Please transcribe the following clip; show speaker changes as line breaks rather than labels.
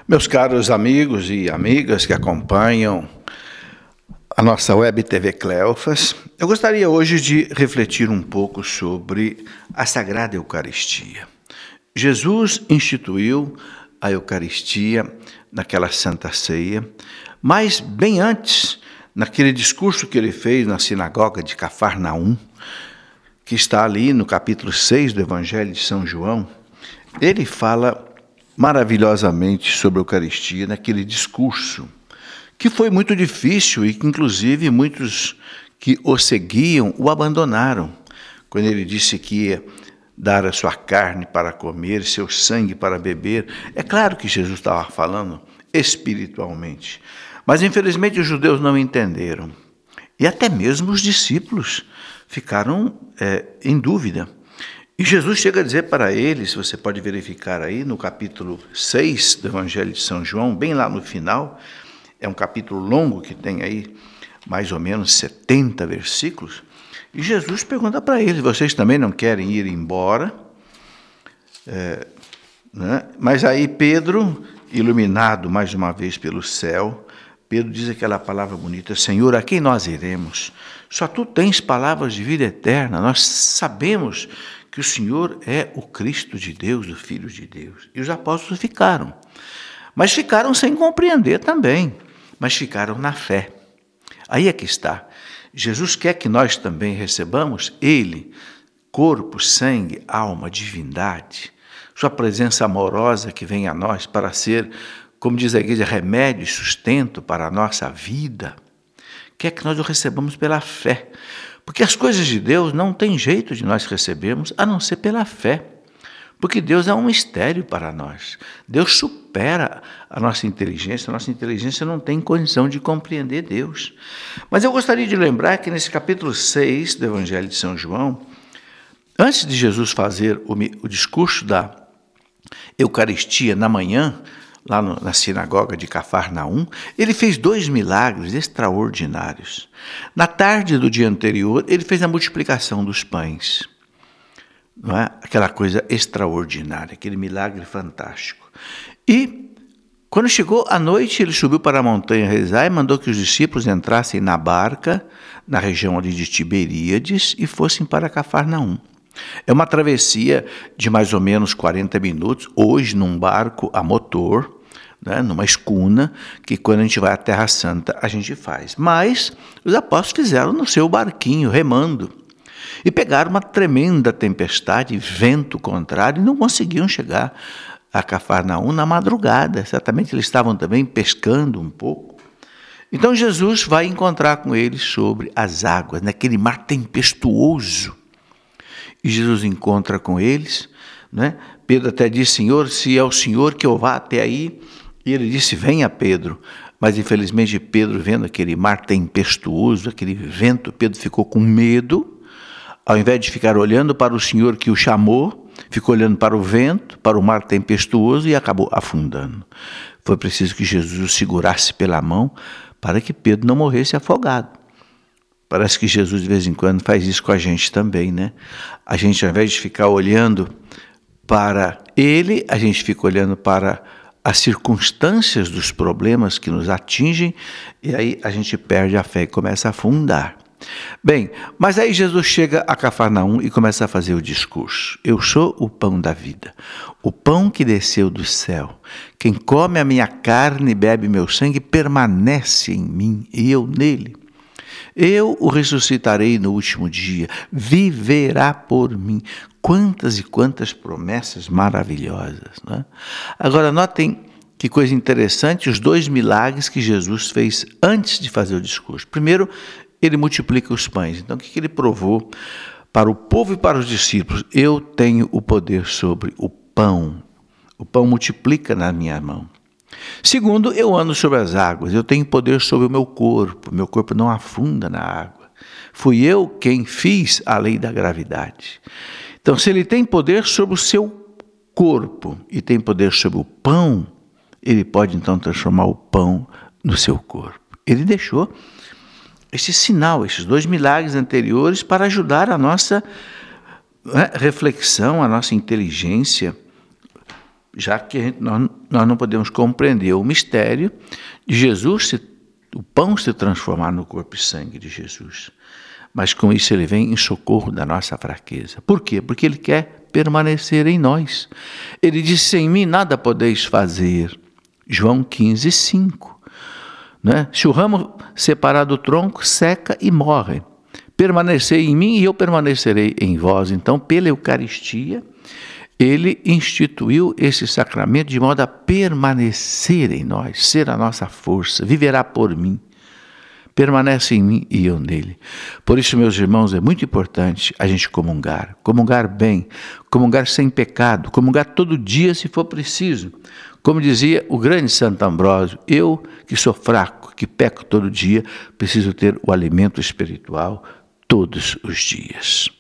Meus caros amigos e amigas que acompanham a nossa web TV Cleofas, eu gostaria hoje de refletir um pouco sobre a Sagrada Eucaristia. Jesus instituiu a Eucaristia naquela Santa Ceia, mas bem antes, naquele discurso que ele fez na sinagoga de Cafarnaum, que está ali no capítulo 6 do Evangelho de São João, ele fala maravilhosamente sobre a Eucaristia naquele discurso, que foi muito difícil e que, inclusive, muitos que o seguiam o abandonaram, quando ele disse que ia dar a sua carne para comer, seu sangue para beber. É claro que Jesus estava falando espiritualmente, mas infelizmente os judeus não entenderam, e até mesmo os discípulos ficaram em dúvida. E Jesus chega a dizer para eles, você pode verificar aí no capítulo 6 do Evangelho de São João, bem lá no final, é um capítulo longo que tem aí mais ou menos 70 versículos, e Jesus pergunta para eles, vocês também não querem ir embora? Mas aí Pedro, iluminado mais uma vez pelo céu, Pedro diz aquela palavra bonita, Senhor, a quem nós iremos? Só tu tens palavras de vida eterna, nós sabemos que o Senhor é o Cristo de Deus, o Filho de Deus. E os apóstolos ficaram. Mas ficaram sem compreender também. Mas ficaram na fé. Aí é que está. Jesus quer que nós também recebamos Ele, corpo, sangue, alma, divindade. Sua presença amorosa que vem a nós para ser, como diz a igreja, remédio e sustento para a nossa vida. Quer que nós o recebamos pela fé. Porque as coisas de Deus não tem jeito de nós recebermos a não ser pela fé. Porque Deus é um mistério para nós. Deus supera a nossa inteligência não tem condição de compreender Deus. Mas eu gostaria de lembrar que nesse capítulo 6 do Evangelho de São João, antes de Jesus fazer o discurso da Eucaristia na manhã, lá na sinagoga de Cafarnaum, ele fez 2 milagres extraordinários. Na tarde do dia anterior, ele fez a multiplicação dos pães. Não é? Aquela coisa extraordinária, aquele milagre fantástico. E, quando chegou a noite, ele subiu para a montanha rezar e mandou que os discípulos entrassem na barca, na região ali de Tiberíades, e fossem para Cafarnaum. É uma travessia de mais ou menos 40 minutos, hoje num barco a motor, né, numa escuna, que quando a gente vai à Terra Santa a gente faz. Mas os apóstolos fizeram no seu barquinho, remando, e pegaram uma tremenda tempestade, vento contrário, e não conseguiam chegar a Cafarnaum na madrugada. Certamente eles estavam também pescando um pouco. Então Jesus vai encontrar com eles sobre as águas, naquele mar tempestuoso. E Jesus encontra com eles, né? Pedro até diz, Senhor, se é o Senhor que eu vá até aí. E ele disse, venha Pedro. Mas infelizmente Pedro, vendo aquele mar tempestuoso, aquele vento, Pedro ficou com medo. Ao invés de ficar olhando para o Senhor que o chamou, ficou olhando para o vento, para o mar tempestuoso e acabou afundando. Foi preciso que Jesus o segurasse pela mão para que Pedro não morresse afogado. Parece que Jesus de vez em quando faz isso com a gente também, né? A gente, ao invés de ficar olhando para Ele, a gente fica olhando para as circunstâncias dos problemas que nos atingem, e aí a gente perde a fé e começa a afundar. Bem, mas aí Jesus chega a Cafarnaum e começa a fazer o discurso. Eu sou o pão da vida, o pão que desceu do céu. Quem come a minha carne e bebe meu sangue permanece em mim e eu nele. Eu o ressuscitarei no último dia, viverá por mim. Quantas e quantas promessas maravilhosas, né? Agora, notem que coisa interessante, os 2 milagres que Jesus fez antes de fazer o discurso. Primeiro, ele multiplica os pães. Então, o que ele provou para o povo e para os discípulos? Eu tenho o poder sobre o pão. O pão multiplica na minha mão. Segundo, eu ando sobre as águas, eu tenho poder sobre o meu corpo não afunda na água. Fui eu quem fiz a lei da gravidade. Então, se ele tem poder sobre o seu corpo e tem poder sobre o pão, ele pode então transformar o pão no seu corpo. Ele deixou esse sinal, esses 2 milagres anteriores para ajudar a nossa reflexão, a nossa inteligência, já que nós não podemos compreender o mistério de Jesus, o pão se transformar no corpo e sangue de Jesus. Mas com isso ele vem em socorro da nossa fraqueza. Por quê? Porque ele quer permanecer em nós. Ele disse, sem mim nada podeis fazer. João 15, 5. Né? Se o ramo separar do tronco, seca e morre. Permanecei em mim e eu permanecerei em vós. Então, pela Eucaristia, ele instituiu esse sacramento de modo a permanecer em nós, ser a nossa força, viverá por mim. Permanece em mim e eu nele. Por isso, meus irmãos, é muito importante a gente comungar bem, comungar sem pecado, comungar todo dia se for preciso. Como dizia o grande Santo Ambrósio, eu que sou fraco, que peco todo dia, preciso ter o alimento espiritual todos os dias.